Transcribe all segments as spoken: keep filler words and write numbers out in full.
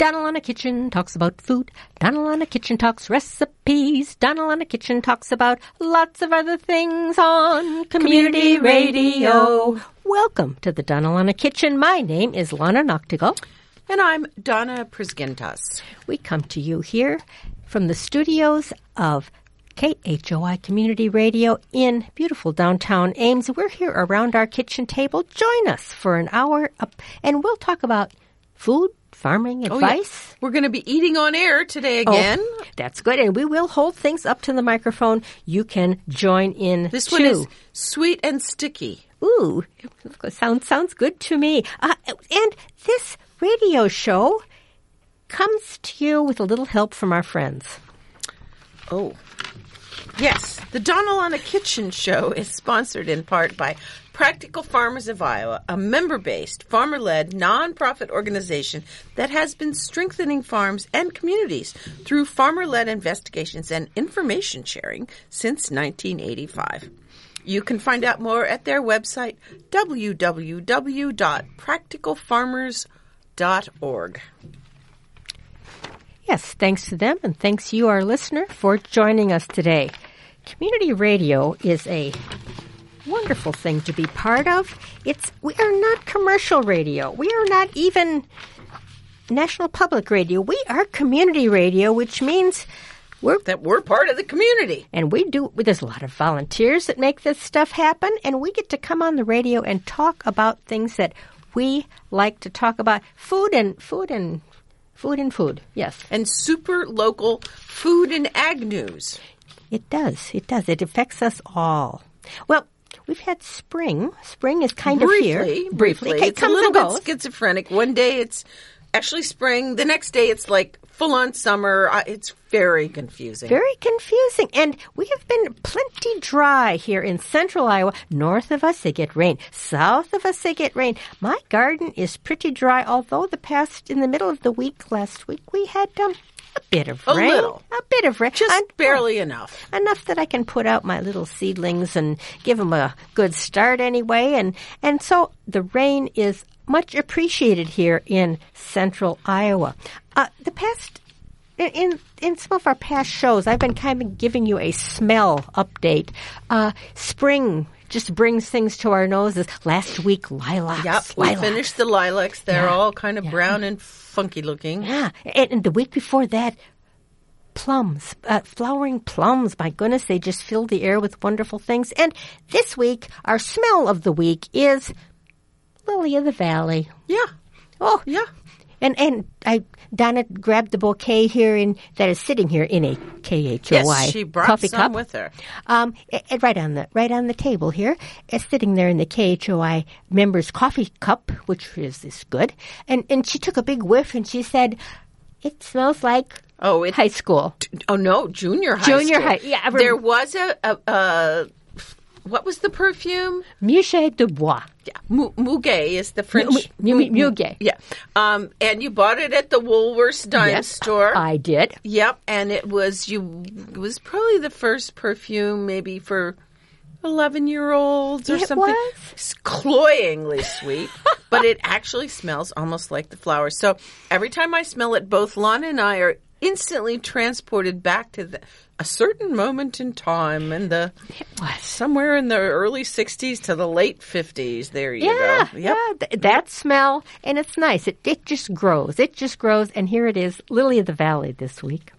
Donald on the Kitchen talks about food. Donald on the Kitchen talks recipes. Donald on the Kitchen talks about lots of other things on Community Radio. Welcome to the Donald on the Kitchen. My name is Lana Noctigal. And I'm Donna Prisgintas. We come to you here from the studios of K H O I Community Radio in beautiful downtown Ames. We're here around our kitchen table. Join us for an hour, up, and we'll talk about food, farming, advice. Oh, yeah. We're going to be eating on air today again. Oh, that's good. And we will hold things up to the microphone. You can join in, This too. one is sweet and sticky. Ooh, sounds, sounds good to me. Uh, and this radio show comes to you with a little help from our friends. Oh. Yes, the Donald on a Kitchen show is sponsored in part by Practical Farmers of Iowa, a member-based, farmer-led, nonprofit organization that has been strengthening farms and communities through farmer-led investigations and information sharing since nineteen eighty-five. You can find out more at their website, w w w dot practical farmers dot org. Yes, thanks to them, and thanks you, our listener, for joining us today. Community radio is a wonderful thing to be part of. It's we are not commercial radio. We are not even National Public Radio. We are community radio, which means we're That we're part of the community. and we do. There's a lot of volunteers that make this stuff happen, and we get to come on the radio and talk about things that we like to talk about. Food and food and food and food. Yes. And super local food and ag news. It does. It does. It affects us all. Well, we've had spring. Spring is kind briefly, of here. Briefly. It It's a comes little and goes. bit schizophrenic. One day it's actually spring. The next day it's like full-on summer. Uh, It's very confusing. Very confusing. And we have been plenty dry here in central Iowa. North of us, they get rain. South of us, they get rain. My garden is pretty dry, although the past, in the middle of the week, last week, we had um, a bit of A rain. little. A bit of rain. Just And- barely enough. enough that I can put out my little seedlings and give them a good start anyway. And, and so the rain is much appreciated here in central Iowa. Uh, the past, in, in in some of our past shows, I've been kind of giving you a smell update. Uh, spring just brings things to our noses. Last week, lilacs. Yep, we lilacs. finished the lilacs. They're Yeah. all kind of Yeah. brown and funky looking. Yeah, and, and the week before that, plums, uh, flowering plums. My goodness, they just fill the air with wonderful things. And this week, our smell of the week is lily of the valley. Yeah, Oh, yeah. And and I Donna grabbed the bouquet here in that is sitting here in a K H O I Yes, she brought coffee some cup. with her. Um, it, it- right on the right on the table here, it's sitting there in the K H O I members coffee cup, which is is good. And and she took a big whiff and she said, "It smells like Oh, it, high school." oh no, junior high Junior school. high, yeah, I rem- There was a, a, a, what was the perfume? Muget de Bois. Yeah, Mu- Muguet is the French. Mu- mu- Muguet. Yeah. Um, and you bought it at the Woolworths dime Yes, store. I did. Yep, and it was you. It was probably the first perfume, maybe for eleven-year-olds or It something. was? It's cloyingly sweet, but it actually smells almost like the flowers. So every time I smell it, both Lana and I are instantly transported back to the, a certain moment in time, and the It was. somewhere in the early sixties to the late fifties. There you Yeah, go. Yep. yeah, th- that smell, and it's nice. It it just grows. It just grows, and here it is, Lily of the Valley this week.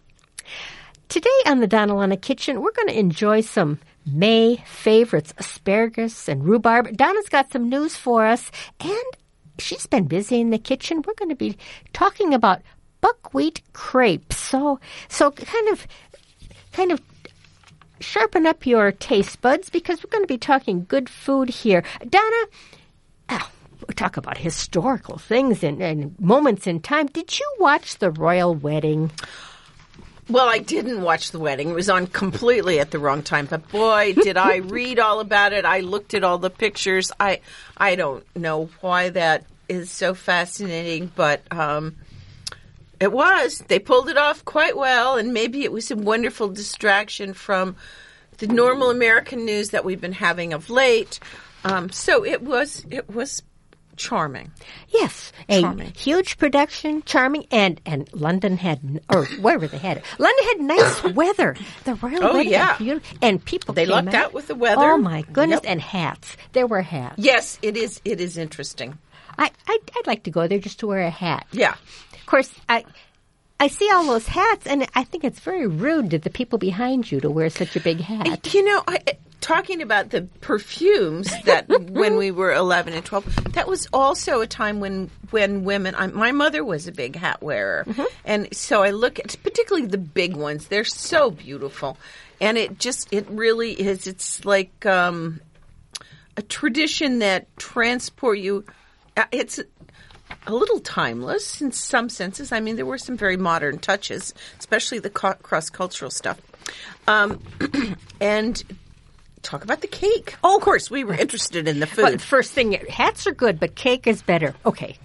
Today on the Donald on a Kitchen, we're going to enjoy some May favorites, asparagus and rhubarb. Donna's got some news for us, and she's been busy in the kitchen. We're going to be talking about buckwheat crepes. So, so kind of, kind of sharpen up your taste buds because we're going to be talking good food here. Donna, oh, we talk about historical things and, and moments in time. Did you watch the royal wedding? Well, I didn't watch the wedding. It was on completely at the wrong time. But boy, did I read all about it. I looked at all the pictures. I I don't know why that is so fascinating, but um, it was. They pulled it off quite well, and maybe it was a wonderful distraction from the normal American news that we've been having of late. Um, so it was it was charming. Yes, a Charming. huge production, charming, and and London had, or wherever they had it, London had nice weather. The royal Oh, wedding, yeah. beautiful, and people They came lucked out with the weather. Oh my goodness, Yep. and hats. There were hats. Yes, it is. It is interesting. I, I I'd like to go there just to wear a hat. Yeah. Of course, I. I see all those hats, and I think it's very rude to the people behind you to wear such a big hat. You know, I, talking about the perfumes that when we were eleven and twelve, that was also a time when when women. I, my mother was a big hat wearer, Mm-hmm. and so I look at particularly the big ones. They're so beautiful, and it just it really is. It's like um, a tradition that transport you. Uh, it's a little timeless in some senses. I mean, there were some very modern touches, especially the co- cross-cultural stuff. Um, and talk about the cake. Oh, of course, we were interested in the food. But first thing, hats are good, but cake is better. Okay.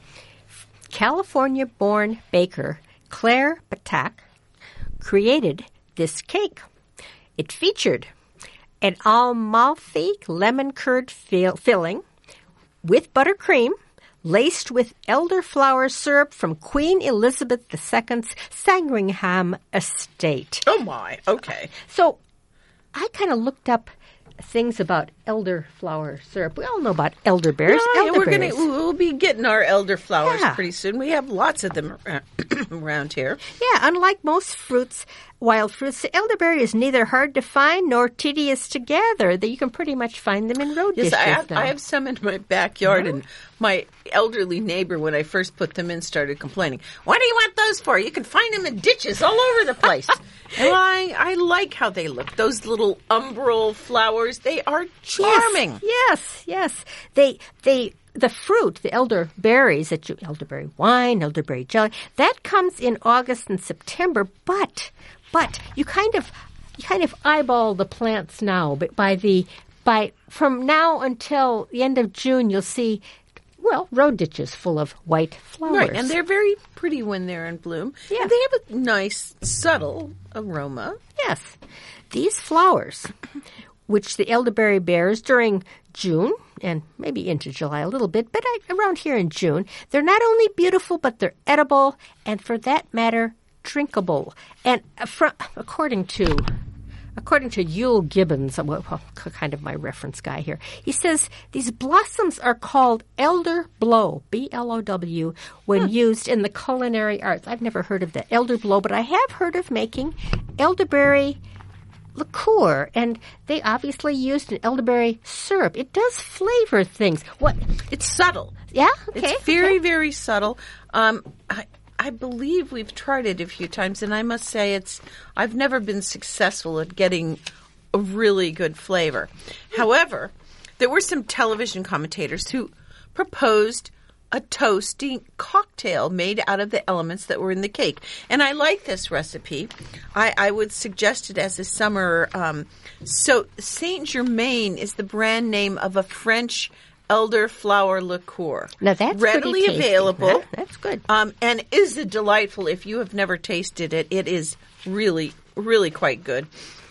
California-born baker Claire Patak created this cake. It featured an Amalfi lemon curd fill- filling with buttercream, laced with elderflower syrup from Queen Elizabeth the Second's Sandringham estate. Oh, my. Okay. So I kind of looked up things about elderflower syrup. We all know about elderberries. Yeah, we're elderberries. gonna we'll be getting our elderflowers Yeah. pretty soon. We have lots of them ar- around here. Yeah, unlike most fruits, wild fruits, the elderberry is neither hard to find nor tedious to gather. That you can pretty much find them in road Yes, dishes I have, now. I have some in my backyard, and my elderly neighbor, when I first put them in, started complaining. What do you want those for? You can find them in ditches all over the place. And I, I like how they look. Those little umbral flowers, they are charming. Yes, yes, yes. They, they, the fruit, the elderberries that you, elderberry wine, elderberry jelly, that comes in August and September. But, but you kind of, you kind of eyeball the plants now. But by the, by from now until the end of June, you'll see, well, road ditches full of white flowers. Right, and they're very pretty when they're in bloom. Yeah. And they have a nice, subtle aroma. Yes. These flowers, which the elderberry bears during June and maybe into July a little bit, but I, around here in June, they're not only beautiful, but they're edible and, for that matter, drinkable. And uh, fr- according to according to Yule Gibbons, well, well, kind of my reference guy here, he says these blossoms are called elder blow, B L O W, when used in the culinary arts. I've never heard of the elder blow, but I have heard of making elderberry liqueur, and they obviously used an elderberry syrup. It does flavor things. What? It's subtle. Yeah? Okay. It's very, okay. very subtle. Um, I, I believe we've tried it a few times, and I must say it's. I've never been successful at getting a really good flavor. However, there were some television commentators who proposed a toasty cocktail made out of the elements that were in the cake. And I like this recipe. I, I would suggest it as a summer. Um, so Saint Germain is the brand name of a French elderflower liqueur. Now that's readily pretty tasty. available. That- that's good. Um, and is a delightful. If you have never tasted it, it is really, really quite good.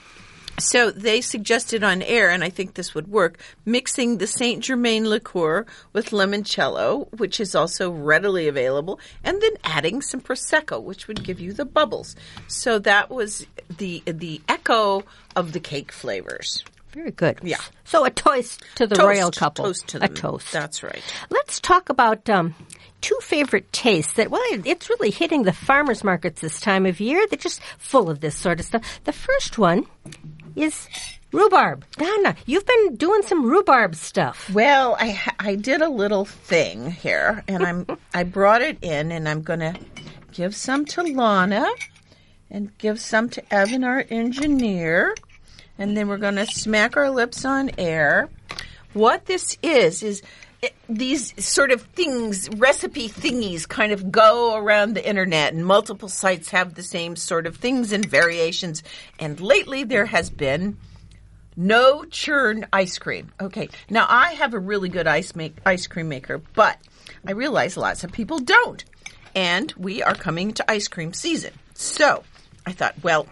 So they suggested on air, and I think this would work, mixing the Saint Germain liqueur with limoncello, which is also readily available, and then adding some Prosecco, which would give you the bubbles. So that was the the echo of the cake flavors. Very good. Yeah. So a toast to the Toast. royal couple. Toast to a them. toast. That's right. Let's talk about um, two favorite tastes that, well, it's really hitting the farmers markets this time of year. They're just full of this sort of stuff. The first one is rhubarb. Donna, you've been doing some rhubarb stuff. Well, I ha- I did a little thing here, and I'm I brought it in, and I'm going to give some to Lana, and give some to Evan, our engineer, and then we're going to smack our lips on air. What this is is it, these sort of things, recipe thingies, kind of go around the internet, and multiple sites have the same sort of things and variations. And lately, there has been no churn ice cream. Okay, now I have a really good ice make ice cream maker, but I realize lots of people don't, and we are coming to ice cream season. So I thought, well,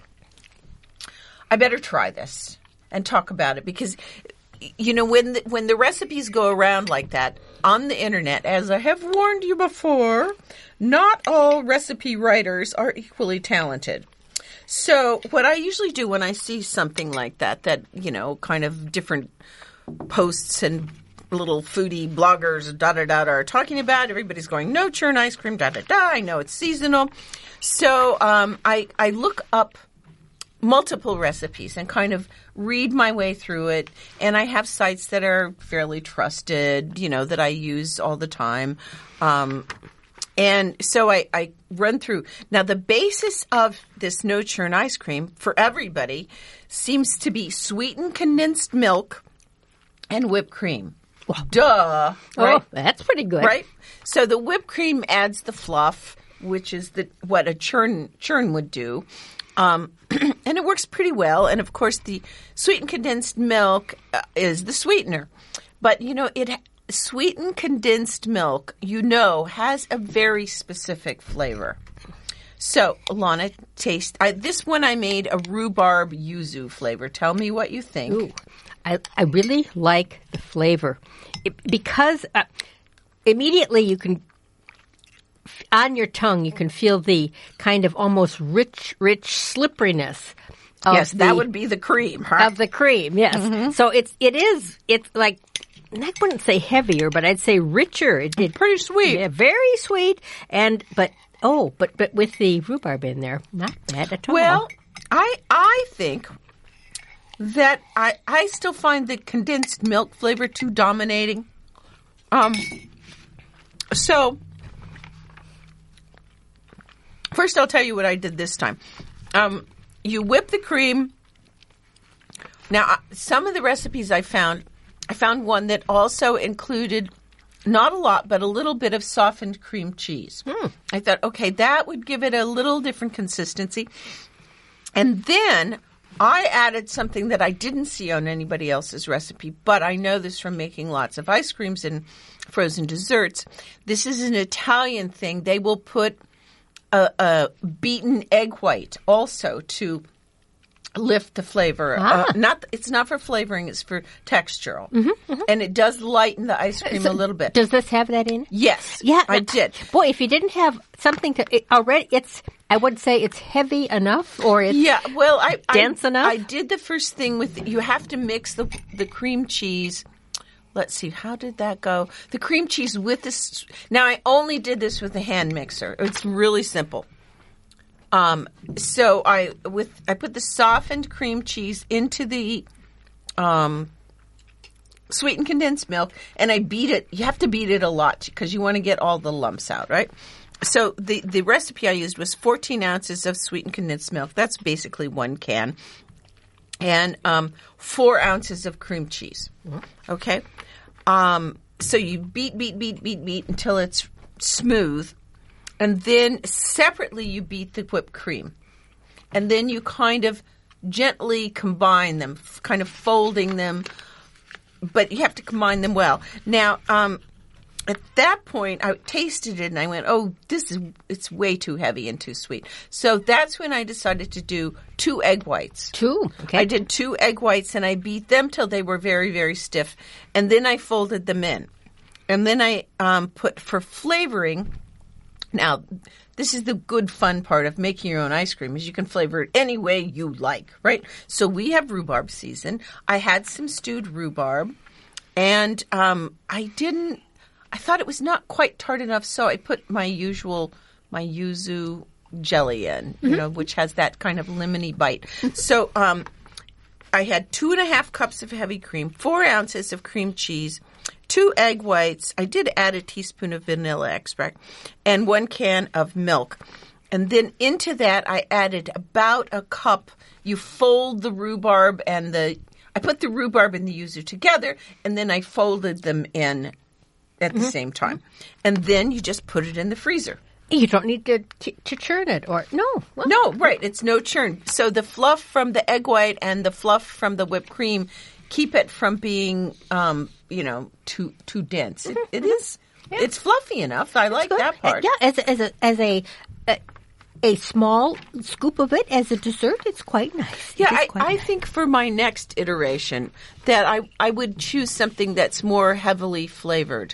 I better try this and talk about it because, you know, when the, when the recipes go around like that, on the internet, as I have warned you before, not all recipe writers are equally talented. So what I usually do when I see something like that, that, you know, kind of different posts and little foodie bloggers, da-da-da, are talking about, everybody's going, no churn ice cream, da-da-da, I know it's seasonal. So um, I, I look up multiple recipes and kind of read my way through it. And I have sites that are fairly trusted, you know, that I use all the time. Um, and so I, I run through. Now, the basis of this no churn ice cream for everybody seems to be sweetened condensed milk and whipped cream. Well, duh. Right? Oh, that's pretty good. Right? So the whipped cream adds the fluff, which is the what a churn churn would do. Um, and it works pretty well. And, of course, the sweetened condensed milk uh, is the sweetener. But, you know, it sweetened condensed milk, you know, has a very specific flavor. So, Lana, taste. I, this one I made a rhubarb yuzu flavor. Tell me what you think. Ooh, I, I really like the flavor. It, because uh, immediately you can... on your tongue, you can feel the kind of almost rich, rich slipperiness. Of yes, the, that would be the cream, right? Of the cream, yes. Mm-hmm. So it's it is it's like I wouldn't say heavier, but I'd say richer. It, it pretty sweet, yeah, very sweet, and but oh, but but with the rhubarb in there, not bad at all. Well, I I think that I I still find the condensed milk flavor too dominating. Um, so. First, I'll tell you what I did this time. Um, you whip the cream. Now, some of the recipes I found, I found one that also included not a lot, but a little bit of softened cream cheese. Mm. I thought, okay, that would give it a little different consistency. And then I added something that I didn't see on anybody else's recipe, but I know this from making lots of ice creams and frozen desserts. This is an Italian thing. They will put A, a beaten egg white also to lift the flavor. Ah. Uh, not it's not for flavoring; it's for textural, mm-hmm, mm-hmm. and it does lighten the ice cream so a little bit. Does this have that in it? Yes, yeah, I did. Boy, if you didn't have something to it, already, it's I would say it's heavy enough, or it's yeah. Well, I dense I, enough. I did the first thing with you have to mix the the cream cheese. Let's see, how did that go? The cream cheese with this. Now, I only did this with a hand mixer. It's really simple. Um, so I with I put the softened cream cheese into the um, sweetened condensed milk, and I beat it. You have to beat it a lot because you want to get all the lumps out, right? So the the recipe I used was fourteen ounces of sweetened condensed milk. That's basically one can, and um, four ounces of cream cheese. Okay, um, so you beat, beat, beat, beat, beat until it's smooth. And then separately you beat the whipped cream. And then you kind of gently combine them, f- kind of folding them. But you have to combine them well. Now, um, at that point, I tasted it and I went, oh, this is, it's way too heavy and too sweet. So that's when I decided to do two egg whites. Two, okay. I did two egg whites and I beat them till they were very, very stiff. And then I folded them in. And then I um, put, for flavoring... Now, this is the good fun part of making your own ice cream is you can flavor it any way you like, right? So we have rhubarb season. I had some stewed rhubarb, and um, I didn't – I thought it was not quite tart enough, so I put my usual – my yuzu jelly in, mm-hmm. you know, which has that kind of lemony bite. So um, I had two and a half cups of heavy cream, four ounces of cream cheese, two egg whites. I did add a teaspoon of vanilla extract and one can of milk. And then into that, I added about a cup. You fold the rhubarb and the – I put the rhubarb and the yuzu together, and then I folded them in at the mm-hmm. same time. And then you just put it in the freezer. You don't need to to, to churn it or – no. Well, no, right. It's no churn. So the fluff from the egg white and the fluff from the whipped cream keep it from being um, – you know, too too dense. It, it is. Yeah. It's fluffy enough. I like that part. Yeah, as a, as a as a, a a small scoop of it as a dessert, it's quite nice. Yeah, I, quite I nice. think for my next iteration that I I would choose something that's more heavily flavored.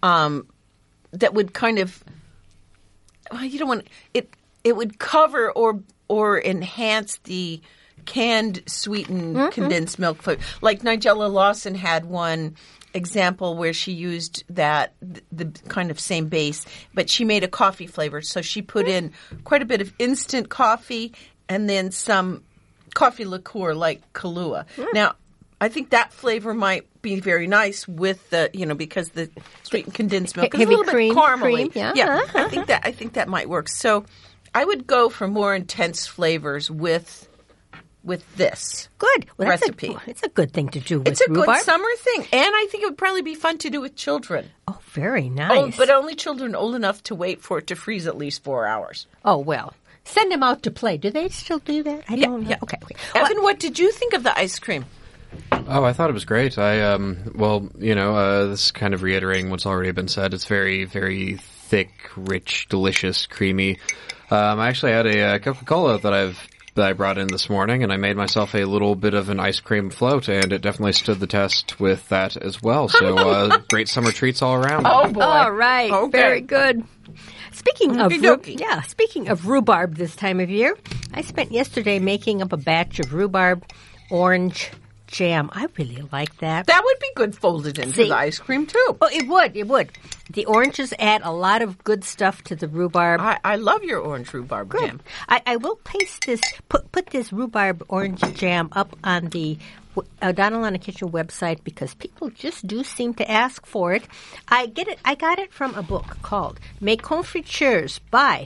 um, that would kind of well, you don't want it. It would cover or or enhance the canned sweetened mm-hmm. condensed milk flavor. Like Nigella Lawson had one example where she used that the, the kind of same base, but she made a coffee flavor. So she put in quite a bit of instant coffee and then some coffee liqueur like Kahlua. Mm. Now, I think that flavor might be very nice with the, you know, because the sweetened condensed milk is a little cream, bit caramely. Cream, yeah, yeah uh-huh. I think that I think that might work. So I would go for more intense flavors with with this good well, that's recipe. A, it's a good thing to do with It's a rhubarb. good summer thing, and I think it would probably be fun to do with children. Oh, very nice. Oh, but only children old enough to wait for it to freeze at least four hours. Oh, well. Send them out to play. Do they still do that? I yeah, don't know. Yeah. Okay, okay. Evan, well, what did you think of the ice cream? Oh, I thought it was great. I, um, well, you know, uh, this is kind of reiterating what's already been said. It's very, very thick, rich, delicious, creamy. Um, I actually had a uh, Coca-Cola that I've that I brought in this morning, and I made myself a little bit of an ice cream float, and it definitely stood the test with that as well. So, uh, great summer treats all around. Oh boy! All right, okay. Very good. Speaking of Okey rhu- dokey. yeah, speaking of rhubarb this time of year, I spent yesterday making up a batch of rhubarb orange jam. I really like that. That would be good folded into See? the ice cream too. Oh, it would, it would. The oranges add a lot of good stuff to the rhubarb. I, I love your orange rhubarb Good. jam. I, I will paste this, put put this rhubarb orange jam up on the uh, Donald on the Kitchen website because people just do seem to ask for it. I get it. I got it from a book called Mes Confitures by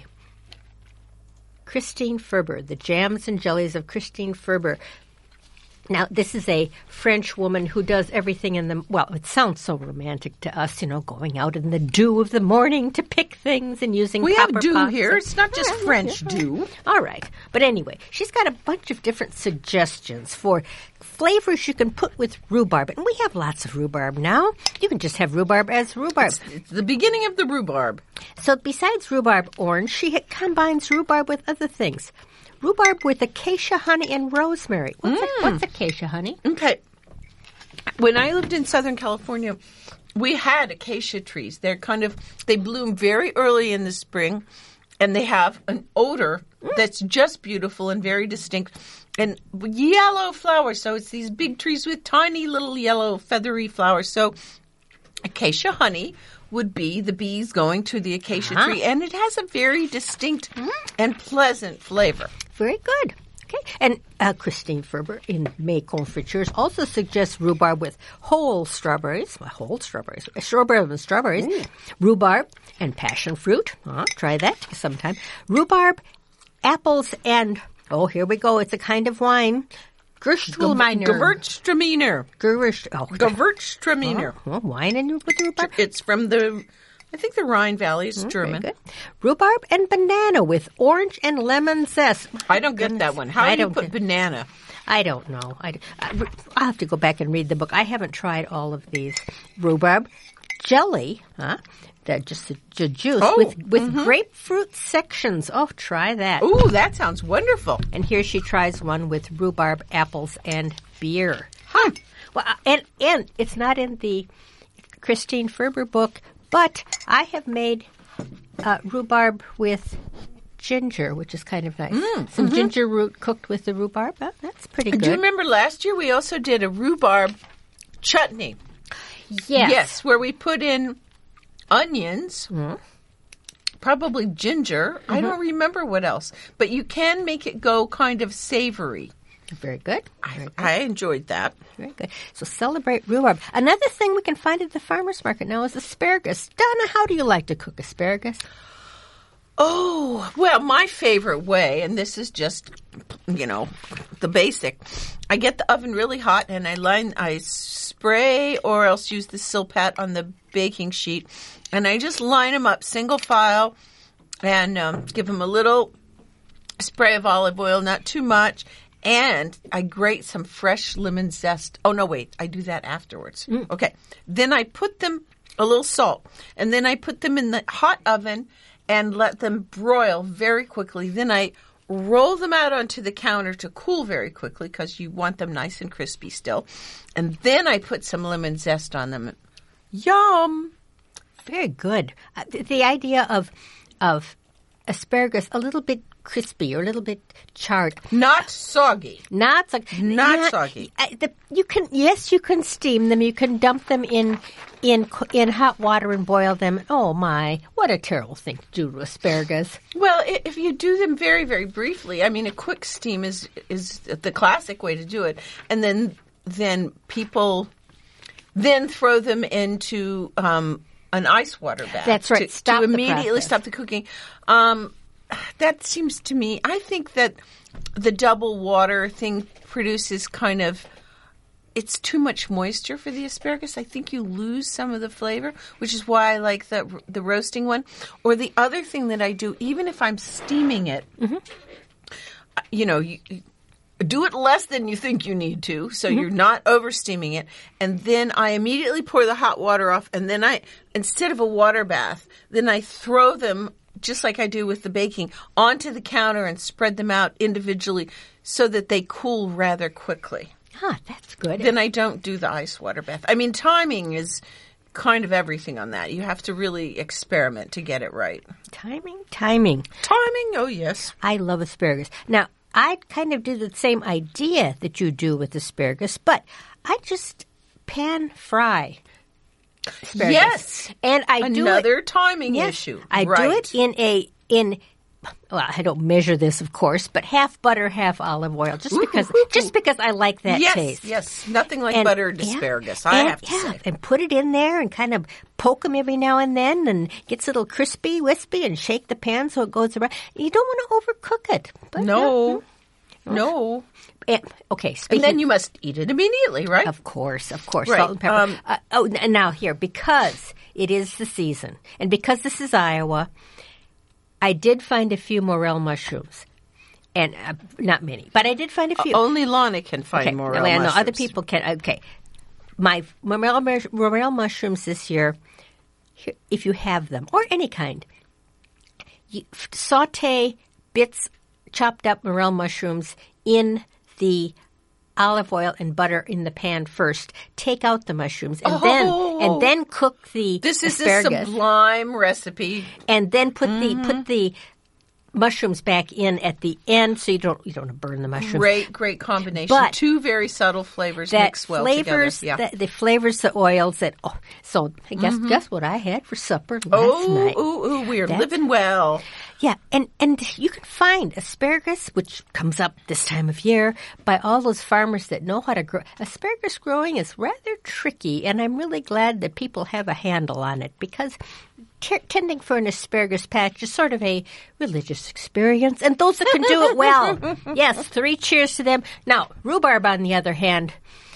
Christine Ferber, The Jams and Jellies of Christine Ferber. Now, this is a French woman who does everything in the, well, it sounds so romantic to us, you know, going out in the dew of the morning to pick things and using We copper have dew pots here. and- It's not just All right, French all right. dew. All right. But anyway, she's got a bunch of different suggestions for flavors you can put with rhubarb. And we have lots of rhubarb now. You can just have rhubarb as rhubarb. It's the beginning of the rhubarb. So besides rhubarb orange, she ha- combines rhubarb with other things. Rhubarb with acacia honey and rosemary. What's, a- what's acacia honey? Okay. When I lived in Southern California, we had acacia trees. They're kind of, they bloom very early in the spring, and they have an odor that's just beautiful and very distinct. And yellow flowers. So it's these big trees with tiny little yellow feathery flowers. So acacia honey would be the bees going to the acacia Uh-huh. tree, and it has a very distinct and pleasant flavor. Very good. Okay. And uh, Christine Ferber in Mes Confitures also suggests rhubarb with whole strawberries, well, whole strawberries, strawberry and strawberries, rhubarb and passion fruit. Uh, try that sometime. Rhubarb, apples, and, oh, here we go. It's a kind of wine. Gerstwurminer. Gewürztraminer. Gerst- oh, Gewürztraminer. oh, well, wine and with rhubarb. It's from the, I think the Rhine Valley is German. Very good. Rhubarb and banana with orange and lemon zest. I don't get that one. How I do you don't put get- banana? I don't know. I, I, I'll have to go back and read the book. I haven't tried all of these. Rhubarb jelly, huh? They're just a, ju- juice Oh, with, with grapefruit sections. Oh, try that. Ooh, that sounds wonderful. And here she tries one with rhubarb, apples, and beer. Huh. Well, uh, and and it's not in the Christine Ferber book, but I have made uh, rhubarb with ginger, which is kind of nice. Some ginger root cooked with the rhubarb. Oh, that's pretty good. Do you remember last year we also did a rhubarb chutney? Yes. Yes, where we put in onions, probably ginger. I don't remember what else. But you can make it go kind of savory. Very good. Very good. I enjoyed that. Very good. So celebrate rhubarb. Another thing we can find at the farmer's market now is asparagus. Donna, how do you like to cook asparagus? Oh, well, my favorite way, and this is just, you know, the basic. I get the oven really hot and I line, I spray or else use the Silpat on the baking sheet, and I just line them up single file and um, give them a little spray of olive oil, not too much, and I grate some fresh lemon zest. Oh, no, wait, I do that afterwards. Okay. Then I put them, a little salt, and then I put them in the hot oven and let them broil very quickly. Then I roll them out onto the counter to cool very quickly because you want them nice and crispy still. And then I put some lemon zest on them. Yum! very good. Uh, the, the idea of of asparagus a little bit crispy or a little bit charred, Not soggy. not so, Not soggy. Uh, the, you can yes, you can steam them. You can dump them in in co- in hot water and boil them. Oh my, what a terrible thing to do to asparagus. Well, i- if you do them very, very briefly, I mean, a quick steam is is the classic way to do it, and then then people then throw them into um, an ice water bath. That's right. To, Stop to the immediately process. stop the cooking. Um, that seems to me. I think that the double water thing produces kind of. It's too much moisture for the asparagus. I think you lose some of the flavor, which is why I like the the roasting one. Or the other thing that I do, even if I'm steaming it, Mm-hmm. you know, you, you do it less than you think you need to, so Mm-hmm. you're not over steaming it. And then I immediately pour the hot water off, and then I, instead of a water bath, then I throw them, just like I do with the baking, onto the counter and spread them out individually so that they cool rather quickly. Ah, that's good. Then I don't do the ice water bath. I mean, timing is kind of everything on that. You have to really experiment to get it right. timing, timing. Timing? Oh, yes. I love asparagus. Now, I kind of do the same idea that you do with asparagus, but I just pan fry asparagus. Yes. And I do it. Another timing Yes, issue. I right. do it in a in. Well, I don't measure this, of course, but half butter, half olive oil, just Ooh, because ooh, ooh. just because I like that yes, taste. Yes, nothing like And- buttered yeah, asparagus, I and- have to yeah, say. and put it in there and kind of poke them every now and then, and gets a little crispy, wispy, and shake the pan so it goes around. You don't want to overcook it. But No, no. yeah. And- okay, speaking. And then you must eat it immediately, right? Of course, of course, Right, salt and pepper. um, uh, oh, n- now here, because it is the season, and because this is Iowa, I did find a few morel mushrooms, and uh, not many, but I did find a few. Only Lana can find okay, morel I know mushrooms. other people can. Okay, my morel, mush- morel mushrooms this year, here, if you have them or any kind, you f- saute bits, chopped up morel mushrooms in the olive oil and butter in the pan first. Take out the mushrooms and Oh. then and then cook the This is a asparagus sublime recipe. and then put Mm-hmm. the put the mushrooms back in at the end so you don't you don't want to burn the mushrooms. Great, great combination. But Two very subtle flavors that mix well flavors together. Yeah. the, the flavors the oils that oh so I guess guess what I had for supper last oh, night. ooh, ooh, we are That's- living well. Yeah, and, and you can find asparagus, which comes up this time of year, by all those farmers that know how to grow. Asparagus growing is rather tricky, and I'm really glad that people have a handle on it because t- tending for an asparagus patch is sort of a religious experience, and those that can do it well, yes, three cheers to them. Now, rhubarb, on the other hand,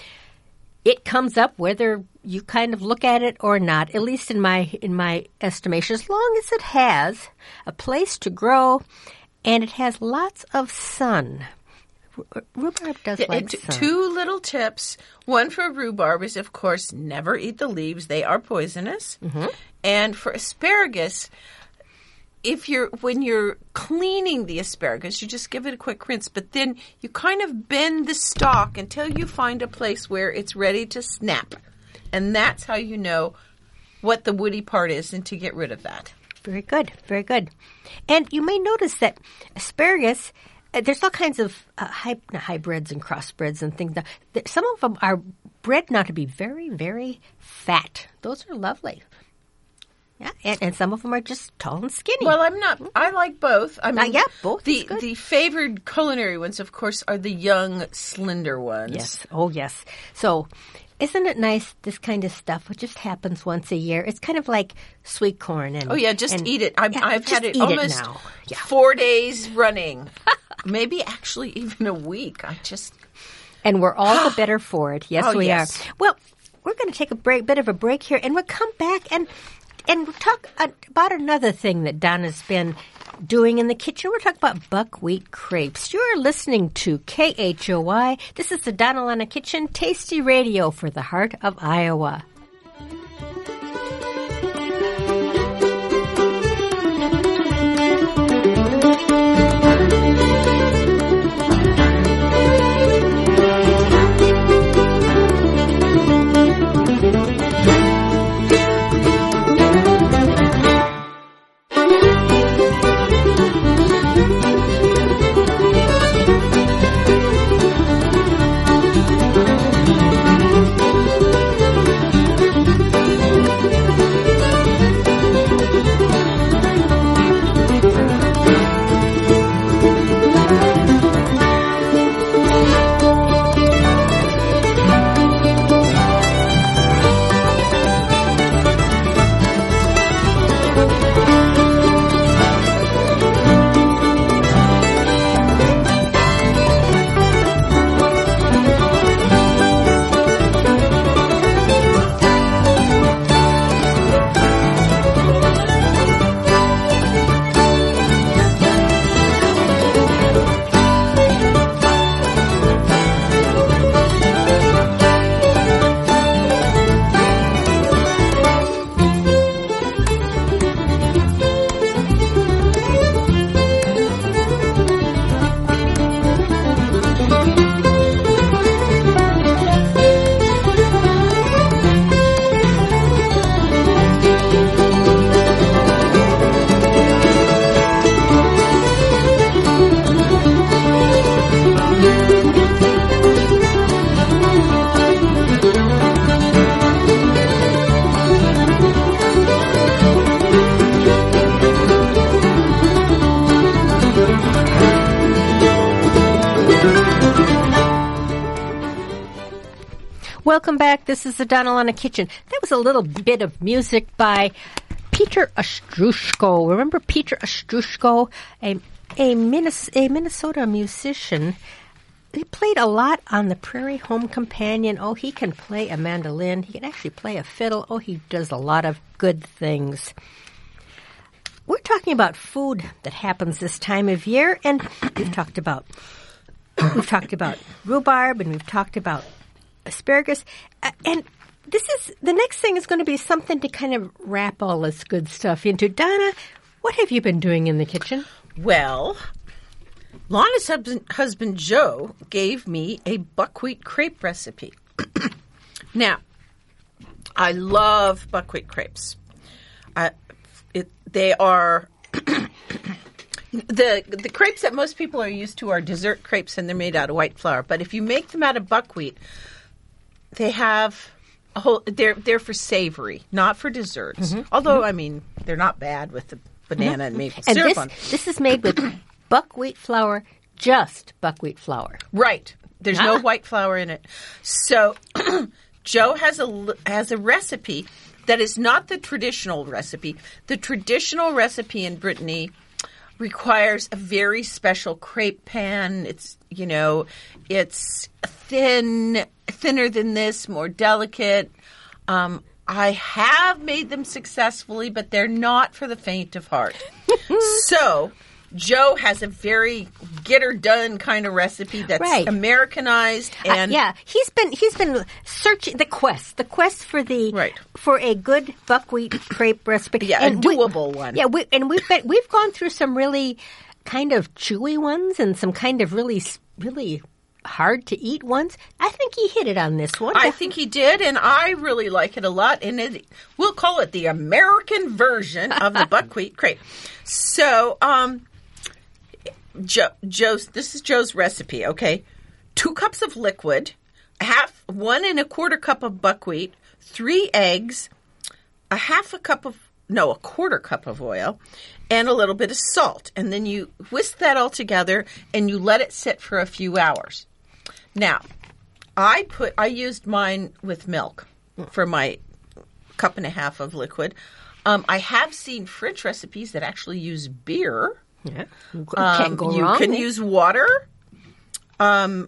it comes up whether you kind of look at it or not, at least in my in my estimation, as long as it has a place to grow and it has lots of sun. R- Rhubarb does Yeah, like it- sun. two little tips. One for rhubarb is, of course, never eat the leaves. They are poisonous. Mm-hmm. And for asparagus, if you're when you're cleaning the asparagus, you just give it a quick rinse, but then you kind of bend the stalk until you find a place where it's ready to snap. And that's how you know what the woody part is and to get rid of that. Very good, very good. And you may notice that asparagus, uh, there's all kinds of uh, hy- not hybrids and crossbreds and things. That, that some of them are bred not to be very, very fat. Those are lovely. Yeah, and, and some of them are just tall and skinny. Well, I'm not. I like both. I mean, yeah, both The is good. the favored culinary ones, of course, are the young, slender ones. Yes. Oh, yes. So, isn't it nice? This kind of stuff, it just happens once a year. It's kind of like sweet corn. And Oh yeah, just and- eat it. I've, yeah, I've just had it eat almost now. Yeah. four days running. Maybe actually even a week. I just And we're all the better for it. Yes, Oh, we yes. are. Well, we're going to take a break, bit of a break here, and we'll come back and and we'll talk uh, about another thing that Donna's been doing in the kitchen. We're talking about buckwheat crepes. You're listening to K H O I. This is the Donna Lana Kitchen Tasty Radio for the heart of Iowa. Welcome back. This is the Donalana Kitchen. That was a little bit of music by Peter Ostrushko. Remember Peter Ostrushko, a a, Minnes- a Minnesota musician? He played a lot on the Prairie Home Companion. Oh, he can play a mandolin. He can actually play a fiddle. Oh, he does a lot of good things. We're talking about food that happens this time of year, and we've talked about we've talked about rhubarb, and we've talked about asparagus, uh, and this is the next thing is going to be something to kind of wrap all this good stuff into. Donna, what have you been doing in the kitchen? Well, Lana's husband, husband Joe gave me a buckwheat crepe recipe. Now, I love buckwheat crepes. I, it, they are the the crepes that most people are used to are dessert crepes, and they're made out of white flour. But if you make them out of buckwheat, they have a whole. They're they're for savory, not for desserts. Mm-hmm. Although, mm-hmm. I mean, they're not bad with the banana mm-hmm. and maple and syrup this, on. This is made with buckwheat flour, just buckwheat flour. Right. There's ah. no white flour in it. So Joe has a has a recipe that is not the traditional recipe. The traditional recipe in Brittany requires a very special crepe pan. It's, you know, it's thin, thinner than this, more delicate. Um, I have made them successfully, but they're not for the faint of heart. So Joe has a very get her done kind of recipe that's right. Americanized and uh, yeah, he's been he's been searching the quest, the quest for the right. for a good buckwheat crepe recipe. Yeah, and a doable we, one. Yeah, we, and we've been, we've gone through some really kind of chewy ones and some kind of really really hard to eat ones. I think he hit it on this one. I think he did, and I really like it a lot. And it, we'll call it the American version of the buckwheat crepe. So, um. Joe, Joe's. This is Joe's recipe. Okay, two cups of liquid, half one and a quarter cup of buckwheat, three eggs, a half a cup of no, a quarter cup of oil, and a little bit of salt. And then you whisk that all together and you let it sit for a few hours. Now, I put I used mine with milk for my cup and a half of liquid. Um, I have seen French recipes that actually use beer. Yeah, um, can't go you wrong. can use water, um,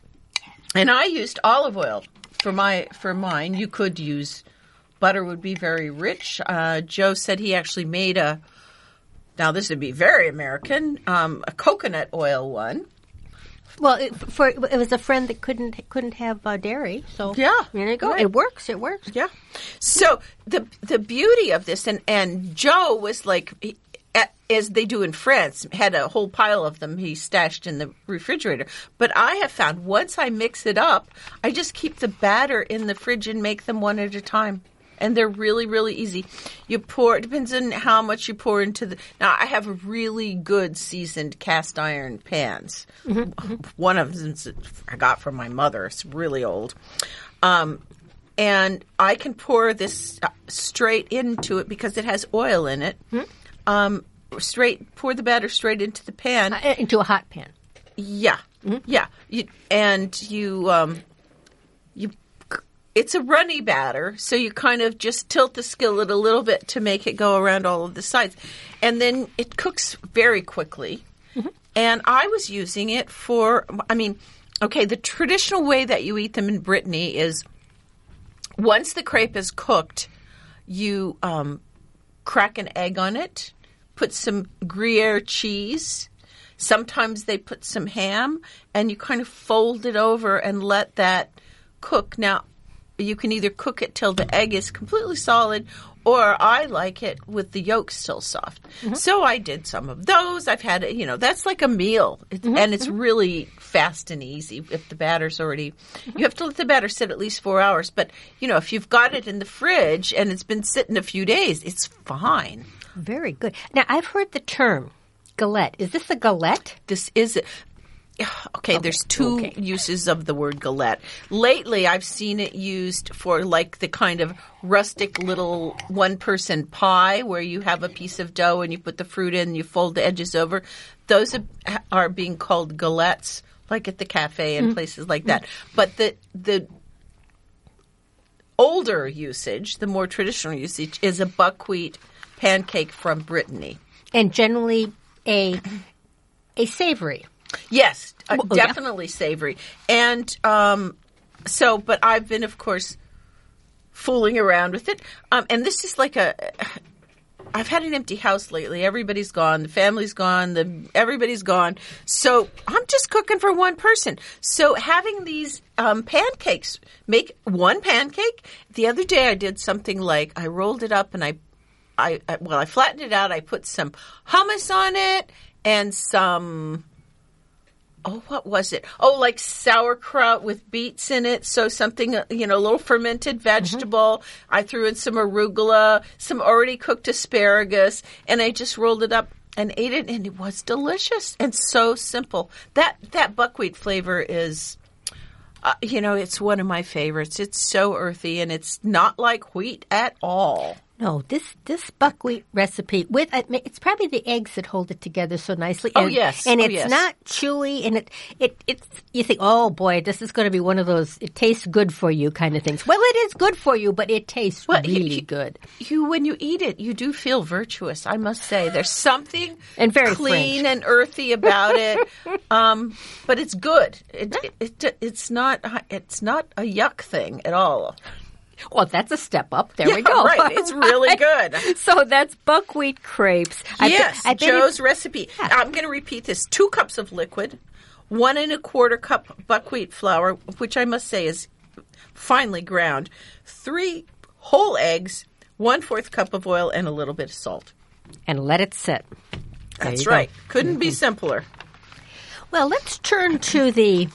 and I used olive oil for my for mine. You could use butter; would be very rich. Uh, Joe said he actually made a. Now this would be very American. Um, a coconut oil one. Well, it, for it was a friend that couldn't couldn't have uh, dairy, so yeah, there you go. Right. It works. It works. Yeah. So the the beauty of this, and and Joe was like. He, as they do in France, had a whole pile of them he stashed in the refrigerator. But I have found once I mix it up, I just keep the batter in the fridge and make them one at a time. And they're really, really easy. You pour, it depends on how much you pour into the, now I have really good seasoned cast iron pans. Mm-hmm. One of them I got from my mother. It's really old. Um, and I can pour this straight into it because it has oil in it. Mm-hmm. Um, straight pour the batter straight into the pan, uh, into a hot pan. Yeah, mm-hmm. yeah. You, and you, um, you. It's a runny batter, so you kind of just tilt the skillet a little bit to make it go around all of the sides, and then it cooks very quickly. Mm-hmm. And I was using it for. I mean, okay, the traditional way that you eat them in Brittany is once the crepe is cooked, you. Um, Crack an egg on it, put some Gruyere cheese. Sometimes they put some ham, and you kind of fold it over and let that cook. Now, you can either cook it till the egg is completely solid, or I like it with the yolk still soft. Mm-hmm. So I did some of those. I've had it, you know, that's like a meal. It's, mm-hmm. And it's mm-hmm. really fast and easy if the batter's already, mm-hmm. you have to let the batter sit at least four hours. But, you know, if you've got it in the fridge and it's been sitting a few days, it's fine. Very good. Now, I've heard the term galette. Is this a galette? This is it. Okay, okay, there's two okay. uses of the word galette. Lately, I've seen it used for like the kind of rustic little one-person pie where you have a piece of dough and you put the fruit in and you fold the edges over. Those are, are being called galettes, like at the cafe and mm-hmm. places like that. But the the older usage, the more traditional usage, is a buckwheat pancake from Brittany. And generally a a savory. Yes, uh, Oh, yeah. definitely savory. And um, so, but I've been, of course, fooling around with it. Um, and this is like a... I've had an empty house lately. Everybody's gone. The family's gone. The everybody's gone. So I'm just cooking for one person. So having these um, pancakes, make one pancake. The other day I did something like I rolled it up and I, I, I well I flattened it out. I put some hummus on it and some. Oh, what was it? Oh, like sauerkraut with beets in it. So something, you know, a little fermented vegetable. Mm-hmm. I threw in some arugula, some already cooked asparagus, and I just rolled it up and ate it, and it was delicious and so simple. That that buckwheat flavor is, uh, you know, it's one of my favorites. It's so earthy, and it's not like wheat at all. No, this this buckwheat recipe with it's probably the eggs that hold it together so nicely. Oh, and, yes. and Oh, it's yes. not chewy, and it it it's you think, oh boy, this is going to be one of those it tastes good for you kind of things. Well, it is good for you, but it tastes Well, really you- good. You, when you eat it, you do feel virtuous. I must say, there's something And very clean French. and earthy about it. um, but it's good. It, it, it, it's not. It's not a yuck thing at all. Well, that's a step up. There Yeah, we go. right. It's really Right. good. So that's buckwheat crepes. I bet- Yes, I bet Joe's it's- recipe. I'm going to repeat this: two cups of liquid, one and a quarter cup buckwheat flour, which I must say is finely ground, three whole eggs, one fourth cup of oil, and a little bit of salt. and let it sit. There That's you go. right. Couldn't be simpler. Well, let's turn to the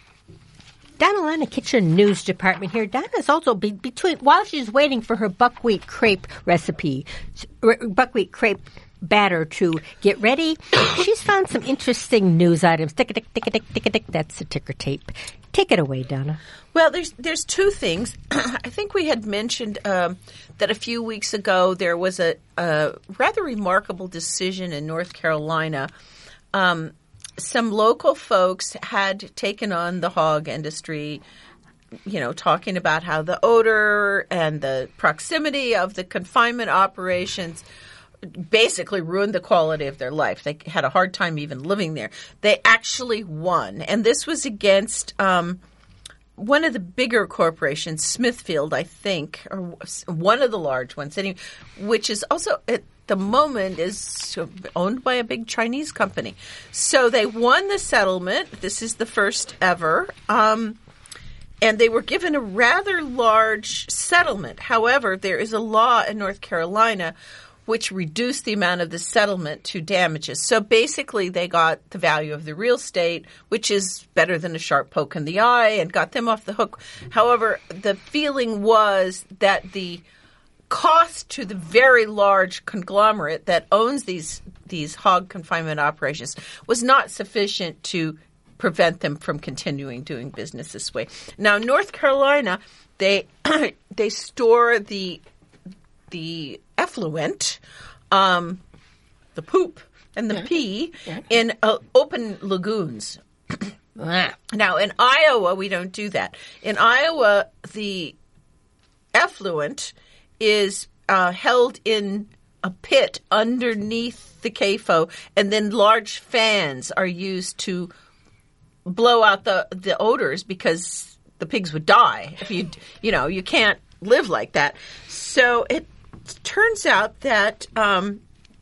Donalana Kitchen News Department here. Donna's also be, between while she's waiting for her buckwheat crepe recipe, r- buckwheat crepe batter to get ready. She's found some interesting news items. Tick a tick, tick a tick, tick a tick. That's the ticker tape. Take it away, Donna. Well, there's there's two things. I think we had mentioned um, that a few weeks ago there was a, a rather remarkable decision in North Carolina. Um, some local folks had taken on the hog industry, you know, talking about how the odor and the proximity of the confinement operations basically ruined the quality of their life. They had a hard time even living there. They actually won. And this was against um, one of the bigger corporations, Smithfield, I think, or one of the large ones, anyway, which is also at the moment is owned by a big Chinese company. So they won the settlement. This is the first ever. Um, and they were given a rather large settlement. However, there is a law in North Carolina which reduced the amount of the settlement to damages. So basically they got the value of the real estate, which is better than a sharp poke in the eye, and got them off the hook. However, the feeling was that the cost to the very large conglomerate that owns these these hog confinement operations was not sufficient to prevent them from continuing doing business this way. Now, North Carolina, they they store the the effluent, um, the poop and the pee in uh, open lagoons. Now, in Iowa, we don't do that. In Iowa, the effluent is uh, held in a pit underneath the C A F O, and then large fans are used to blow out the, the odors because the pigs would die. If you, you know, you can't live like that. So it turns out that um,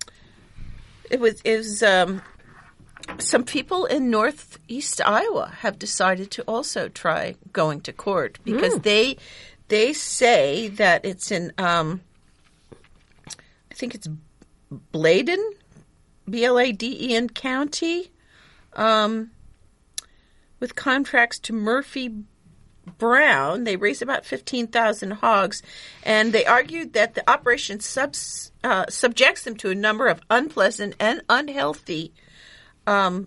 it was, it was um, some people in northeast Iowa have decided to also try going to court because mm. they they say that it's in um, I think it's Bladen, B L A D E N County, um, with contracts to Murphy Brown. They raise about fifteen thousand hogs, and they argued that the operation subs, uh, subjects them to a number of unpleasant and unhealthy um,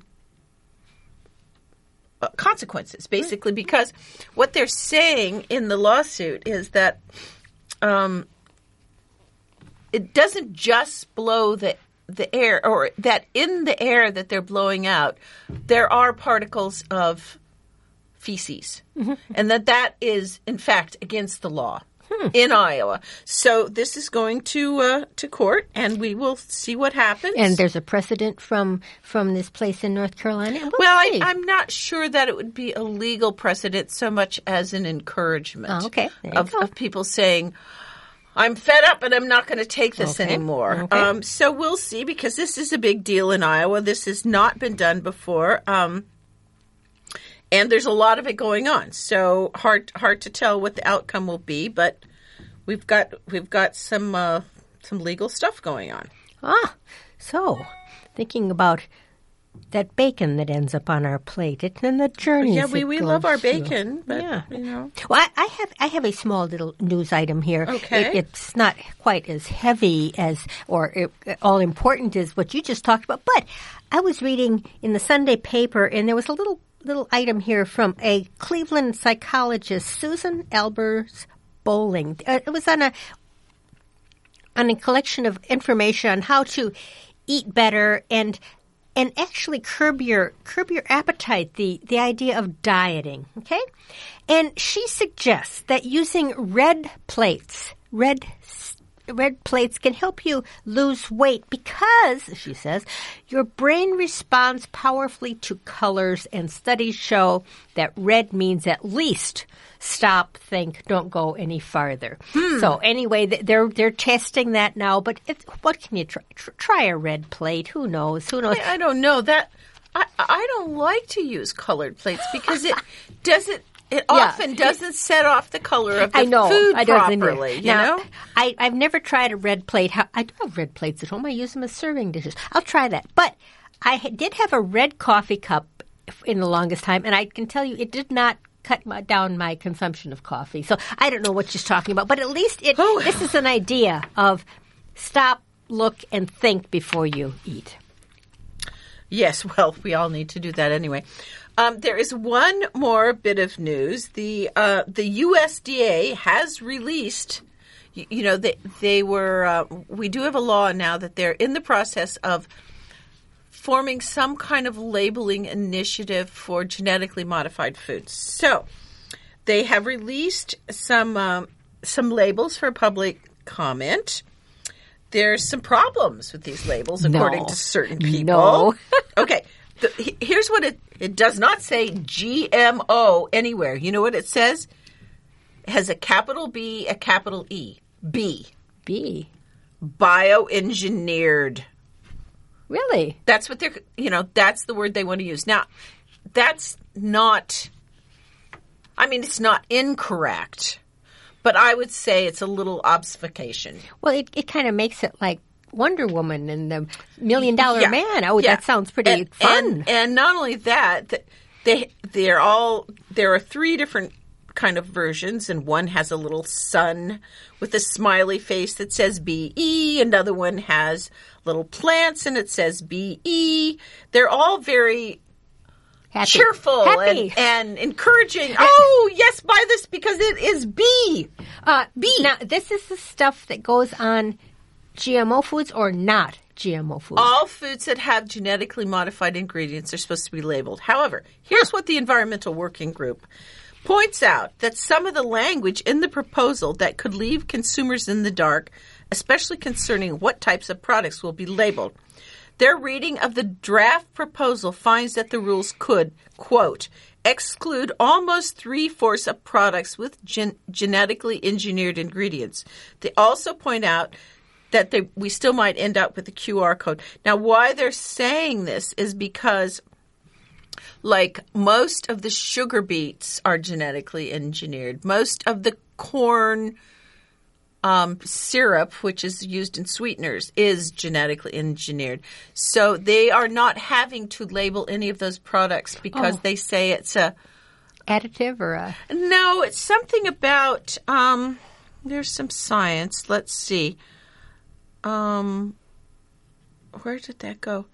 uh, consequences, basically, because what they're saying in the lawsuit is that um, it doesn't just blow the the air, or that in the air that they're blowing out, there are particles of feces, mm-hmm. and that that is, in fact, against the law. hmm. in Iowa. So this is going to uh, to court, and we will see what happens. And there's a precedent from from this place in North Carolina. We'll, well, I, I'm not sure that it would be a legal precedent so much as an encouragement oh, okay. of, of people saying, I'm fed up and I'm not going to take this okay. anymore. Okay. Um, so we'll see, because this is a big deal in Iowa. This has not been done before. Um, and there's a lot of it going on. So hard hard to tell what the outcome will be, but we've got we've got some uh, some legal stuff going on. Ah, so thinking about that bacon that ends up on our plate, it, and the journey. Yeah, we, we love our through. bacon, but yeah. you know. Well, I, I have I have a small little news item here. Okay, it, it's not quite as heavy as or it, all important as what you just talked about, but I was reading in the Sunday paper, and there was a little little item here from a Cleveland psychologist, Susan Albers Bowling. Uh, it was on a on a collection of information on how to eat better and. And actually curb your curb your appetite, the, the idea of dieting, okay? And she suggests that using red plates, red red plates can help you lose weight because, she says, your brain responds powerfully to colors, and studies show that red means at least stop, think, don't go any farther. Hmm. So anyway, they're they're testing that now. But it's, what can you try? Try a red plate. Who knows? Who knows? I, I don't know that. I I don't like to use colored plates because it doesn't. It yeah. often doesn't set off the color of the I know, food I don't properly. You now, know, I I've never tried a red plate. I do have red plates at home. I use them as serving dishes. I'll try that. But I did have a red coffee cup in the longest time, and I can tell you it did not cut my, down my consumption of coffee. So I don't know what she's talking about, but at least it. Oh. This is an idea of stop, look, and think before you eat. Yes, well, we all need to do that anyway. Um, there is one more bit of news. The uh, the U S D A has released, you, you know, they, they were, uh, we do have a law now that they're in the process of forming some kind of labeling initiative for genetically modified foods. So they have released some um, some labels for public comment. There's some problems with these labels, according no. to certain people. No. Okay. The, here's what it, it does not say G M O anywhere. You know what it says? It has a capital B, a capital E. B. B. Bioengineered. Really? That's what they're, you know, that's the word they want to use. Now, that's not, I mean, it's not incorrect, but I would say it's a little obfuscation. Well, it, it kind of makes it like Wonder Woman and the Million Dollar yeah. Man. Oh, yeah. that sounds pretty and, fun. And, and not only that, they they're all there are three different kind of versions, and one has a little sun with a smiley face that says B E. Another one has little plants and it says B E. They're all very Happy. cheerful Happy. And, and encouraging. Oh, yes, buy this because it is B. Uh, B. Now, this is the stuff that goes on G M O foods or not G M O foods? All foods that have genetically modified ingredients are supposed to be labeled. However, here's what the Environmental Working Group points out, that some of the language in the proposal that could leave consumers in the dark, especially concerning what types of products will be labeled. Their reading of the draft proposal finds that the rules could, quote, exclude almost three-fourths of products with gen- genetically engineered ingredients. They also point out that they, we still might end up with a Q R code. Now, why they're saying this is because, like, most of the sugar beets are genetically engineered. Most of the corn um, syrup, which is used in sweeteners, is genetically engineered. So they are not having to label any of those products because Oh. they say it's a... Additive or a... No, it's something about... Um, there's some science. Let's see. Um, where did that go?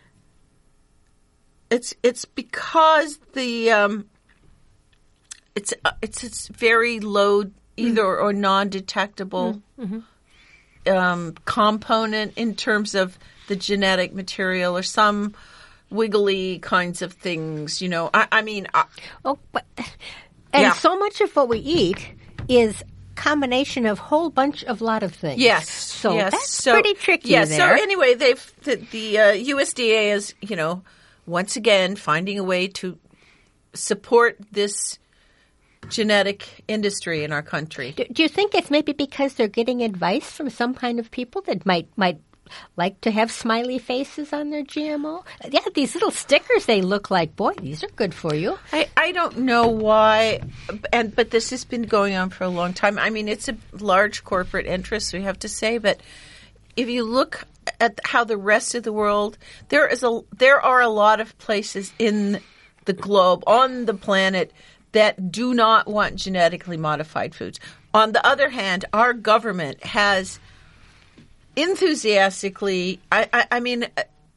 It's it's because the um, it's uh, it's it's very low either mm. or non-detectable mm-hmm. um, component in terms of the genetic material or some wiggly kinds of things. You know, I, I mean, I, Oh, but and Yeah. so much of what we eat is combination of whole bunch of lot of things. Yes. So yes. that's so, pretty tricky yeah, there. So anyway, they've the, the uh, U S D A is, you know, once again finding a way to support this genetic industry in our country. Do, do you think it's maybe because they're getting advice from some kind of people that might might like to have smiley faces on their G M O? Yeah, these little stickers, they look like, boy, these are good for you. I, I don't know why, and but this has been going on for a long time. I mean, it's a large corporate interest, we have to say, but if you look at how the rest of the world, there is a there are a lot of places in the globe, on the planet, that do not want genetically modified foods. On the other hand, our government has enthusiastically, I, I, I mean,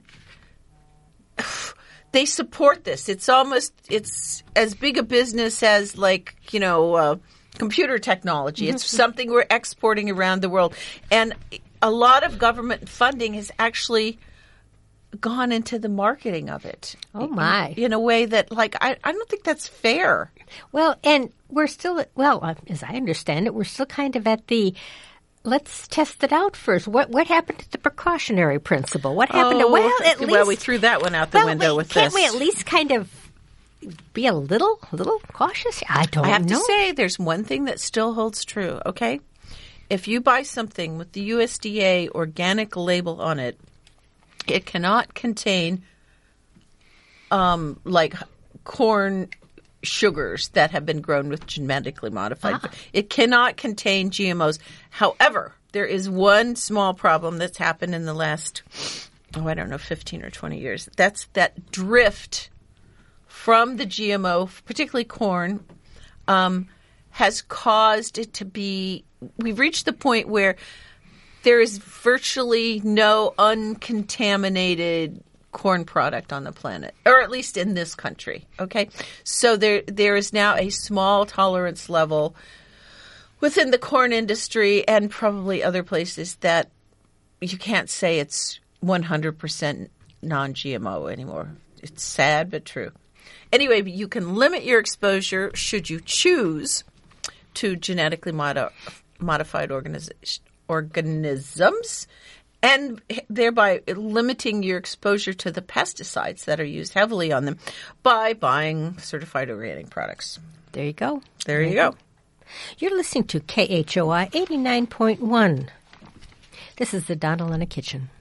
they support this. It's almost, it's as big a business as, like, you know, uh, computer technology. It's something we're exporting around the world. And a lot of government funding has actually gone into the marketing of it. Oh, my. In, in a way that, like, I, I don't think that's fair. Well, and we're still, well, uh, as I understand it, we're still kind of at the, let's test it out first. What what happened to the precautionary principle? What happened oh, to, well, at least. Well, we threw that one out the well, window wait, with can't this. we at least kind of be a little, little cautious? I don't I have know. to say, there's one thing that still holds true, okay? If you buy something with the U S D A organic label on it, it cannot contain, um, like, corn sugars that have been grown with genetically modified. Ah. It cannot contain G M Os. However, there is one small problem that's happened in the last, oh, I don't know, fifteen or twenty years. That's that drift from the G M O, particularly corn, um, has caused it to be, we've reached the point where there is virtually no uncontaminated corn product on the planet, or at least in this country. Okay, so there there is now a small tolerance level within the corn industry and probably other places that you can't say it's one hundred percent non-G M O anymore. It's sad but true. Anyway, you can limit your exposure, should you choose, to genetically modi- modified organization, organisms, and thereby limiting your exposure to the pesticides that are used heavily on them by buying certified organic products. There you go. There you go. You're listening to K H O I eighty-nine point one. This is the Donald in a Kitchen.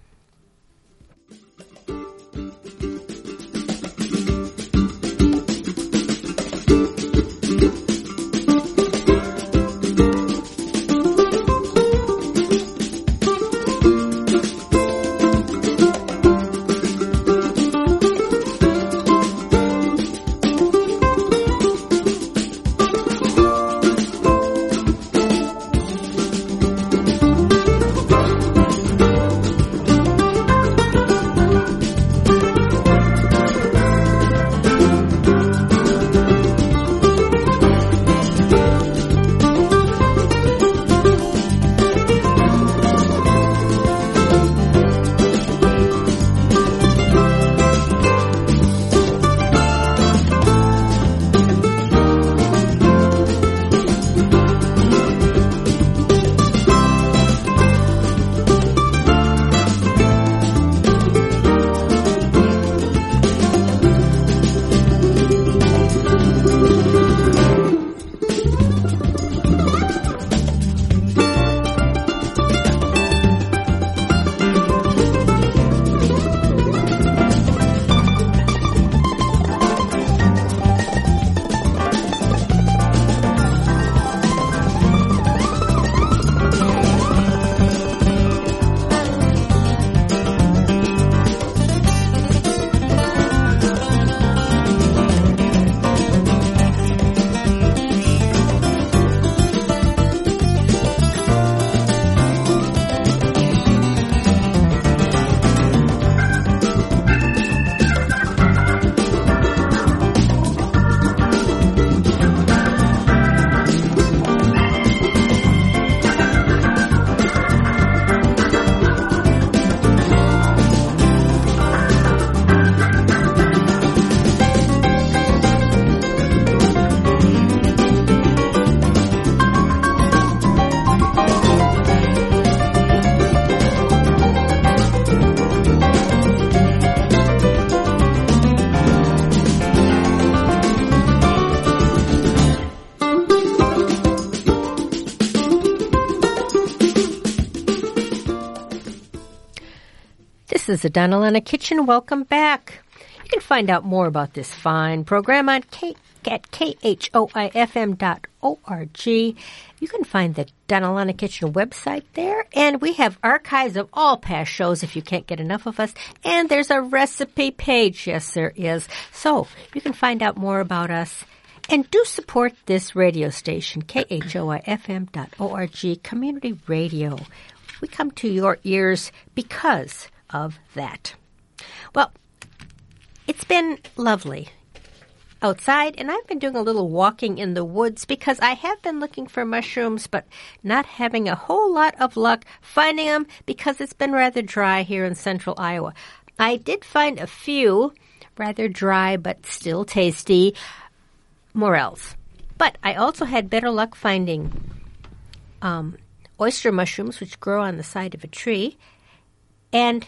This is the Donna Lana Kitchen. Welcome back. You can find out more about this fine program on K- at K H O I F M dot org. You can find the Donna Lana Kitchen website there, and we have archives of all past shows if you can't get enough of us, and there's a recipe page. Yes, there is. So you can find out more about us. And do support this radio station, K H O I F M dot org, Community Radio. We come to your ears because of that. Well, it's been lovely outside, and I've been doing a little walking in the woods because I have been looking for mushrooms, but not having a whole lot of luck finding them because it's been rather dry here in central Iowa. I did find a few, rather dry but still tasty, morels. But I also had better luck finding um, oyster mushrooms, which grow on the side of a tree, and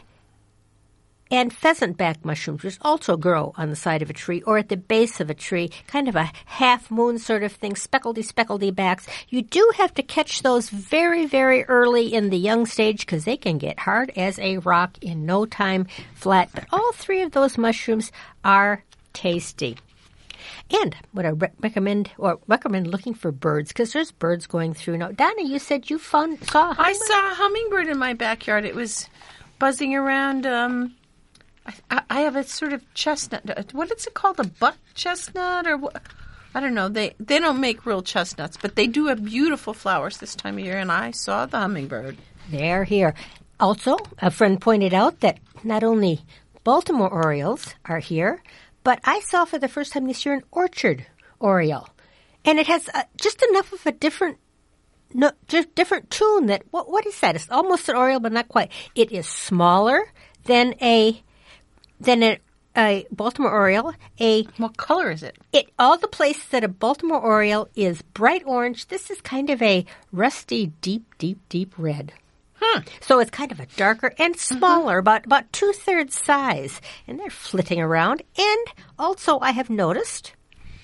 and pheasant-back mushrooms, which also grow on the side of a tree or at the base of a tree, kind of a half-moon sort of thing, speckledy, speckledy backs. You do have to catch those very, very early in the young stage because they can get hard as a rock in no time flat. But all three of those mushrooms are tasty. And what I re- recommend, or recommend looking for birds, because there's birds going through. Now, Donna, you said you found saw a I saw a hummingbird in my backyard. It was buzzing around. Um, I, I have a sort of chestnut. What is it called? A buck chestnut, or what? I don't know. They they don't make real chestnuts, but they do have beautiful flowers this time of year. And I saw the hummingbird. They're here. Also, a friend pointed out that not only Baltimore Orioles are here, but I saw for the first time this year an orchard oriole. And it has uh, just enough of a different no, just different tune that, what what is that? It's almost an oriole, but not quite. It is smaller than a than a, a Baltimore Oriole. A What color is it? It all the places that a Baltimore Oriole is bright orange. This is kind of a rusty, deep, deep, deep red. Hmm. So it's kind of a darker and smaller, mm-hmm. about, about two-thirds size. And they're flitting around. And also I have noticed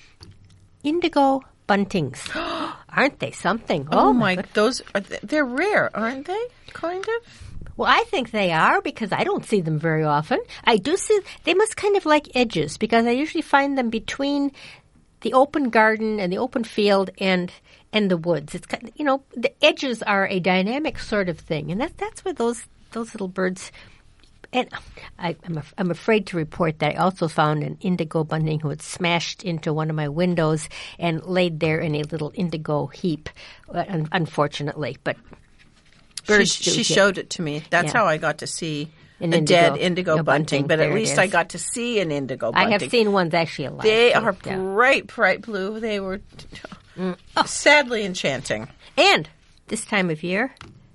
indigo buntings. Aren't they something? Oh, oh my, God. those, are th- they're rare, aren't they? Kind of? Well, I think they are because I don't see them very often. I do see, they must kind of like edges because I usually find them between the open garden and the open field and and the woods. It's kind of, you know, the edges are a dynamic sort of thing, and that that's where those those little birds. And I, I'm af- I'm afraid to report that I also found an indigo bunting who had smashed into one of my windows and laid there in a little indigo heap. Uh, un- unfortunately, but birds She, do she get- showed it to me. That's Yeah. how I got to see An a indigo- dead indigo a bunting, bunting. but at There it least is. I got to see an indigo bunting. I have seen ones actually alive. They too. are Yeah. bright, bright blue. They were Mm. sadly enchanting. And this time of year,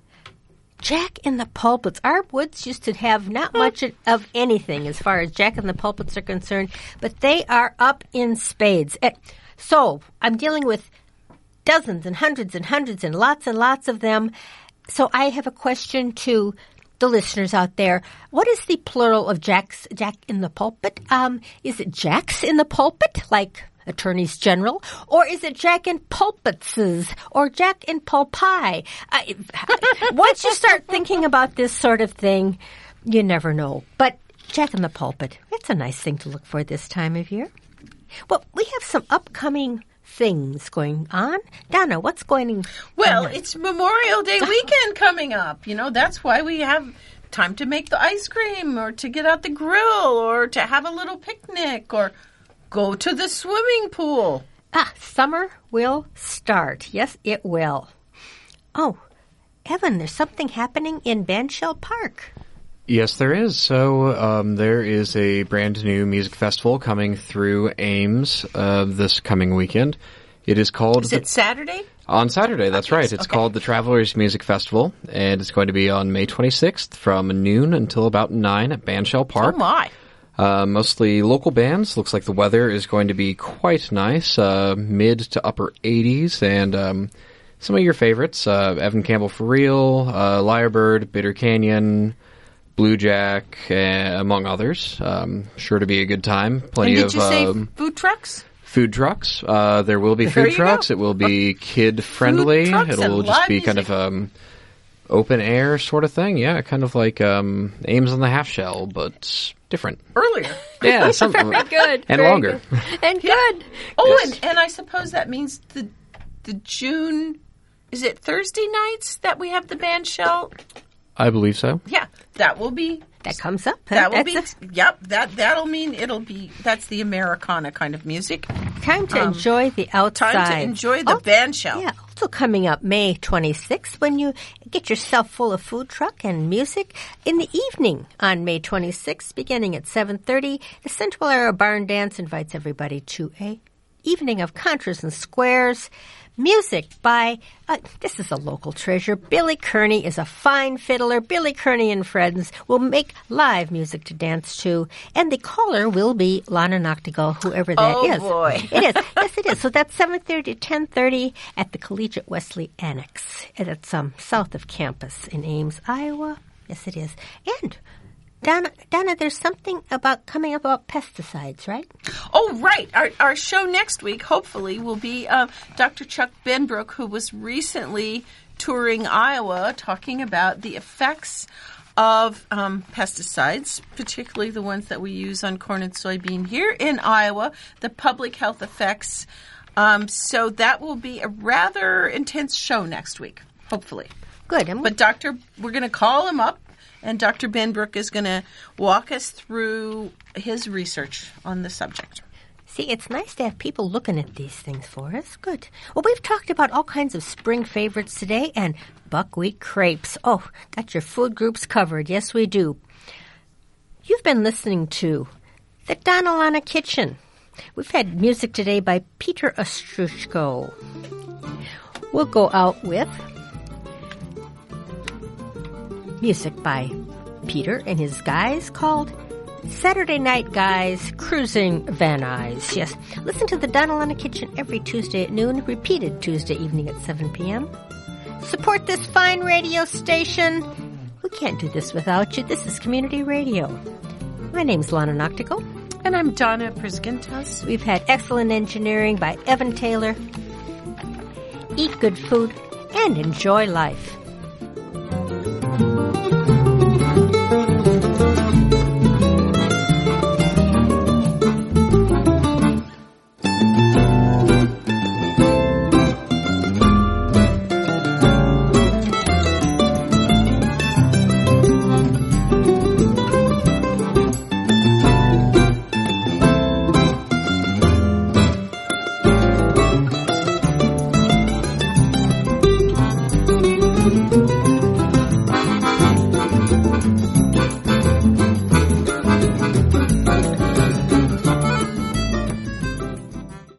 Jack in the Pulpits. Our woods used to have not much of anything as far as Jack in the Pulpits are concerned, but they are up in spades. Eh, So I'm dealing with dozens and hundreds and hundreds and lots and lots of them. So I have a question to the listeners out there. What is the plural of Jack's, Jack in the Pulpit? Um, is it Jacks in the Pulpit, like attorneys general, or is it Jack in Pulpitses, or Jack in Pulpi? I, once you start thinking about this sort of thing, you never know. But Jack in the Pulpit, it's a nice thing to look for this time of year. Well, we have some upcoming things going on. Donna, what's going Well, on? it's Memorial Day weekend coming up. You know, that's why we have time to make the ice cream or to get out the grill or to have a little picnic or go to the swimming pool. Ah, summer will start. Yes, it will. Oh, Evan, there's something happening in Bandshell Park. Yes, there is. So um, there is a brand new music festival coming through Ames uh, this coming weekend. It is called... Is the- it Saturday? On Saturday, that's Oh, right. yes, It's okay. called the Travelers Music Festival, and it's going to be on May twenty-sixth from noon until about nine at Bandshell Park. Oh, my. Uh, mostly local bands. Looks like the weather is going to be quite nice, uh, mid to upper eighties, and um, some of your favorites, uh, Evan Campbell for Real, uh, Lyrebird, Bitter Canyon, Blue Jack, uh, among others. Um, sure to be a good time. Plenty And of did you say um, food trucks? food trucks. Uh, there will be There food you trucks. go. It will be kid friendly. trucks It'll and just live be kind music. of um, open air sort of thing. Yeah, kind of like um, Ames on the Half Shell, but different. Earlier. Yeah, something Very good. and very longer. good. And good. Oh, Yes. and, and I suppose that means the the June, is it Thursday nights that we have the band shell? I believe so. Yeah, that will be, That comes up. that will That's be, yep, that, that'll mean it'll be, that's the Americana kind of music. a time to enjoy the outside. Time to enjoy the Oh, band shell. Yeah, also coming up May twenty-sixth when you get yourself full of food truck and music. In the evening on May twenty-sixth, beginning at seven thirty, the Central Era Barn Dance invites everybody to a evening of contours and squares. Music by, uh, this is a local treasure. Billy Kearney is a fine fiddler. Billy Kearney and friends will make live music to dance to. And the caller will be Lana Noctigal, whoever that Oh, is. boy. It is. Yes, it is. So that's seven thirty to ten thirty at the Collegiate Wesley Annex. And it's um, south of campus in Ames, Iowa. Yes, it is. And Donna, Donna, there's something about coming up about pesticides, right? Oh, right. Our, our show next week, hopefully, will be uh, Doctor Chuck Benbrook, who was recently touring Iowa, talking about the effects of um, pesticides, particularly the ones that we use on corn and soybean here in Iowa, the public health effects. Um, so that will be a rather intense show next week, hopefully. Good. And But Doctor, we're going to call him up, and Doctor Benbrook is going to walk us through his research on the subject. see, it's nice to have people looking at these things for us. Good. Well, we've talked about all kinds of spring favorites today, and buckwheat crepes. Oh, got your food groups covered. Yes, we do. You've been listening to the Donalana Kitchen. We've had music today by Peter Ostrushko. We'll go out with music by Peter and his guys called Saturday Night Guys Cruising Van Nuys. Yes, listen to the Donalana Kitchen every Tuesday at noon, repeated Tuesday evening at seven p.m. Support this fine radio station. We can't do this without you. This is community radio. My name's Lana Noctigal. And I'm Donna Prisgintas. We've had excellent engineering by Evan Taylor. Eat good food and enjoy life.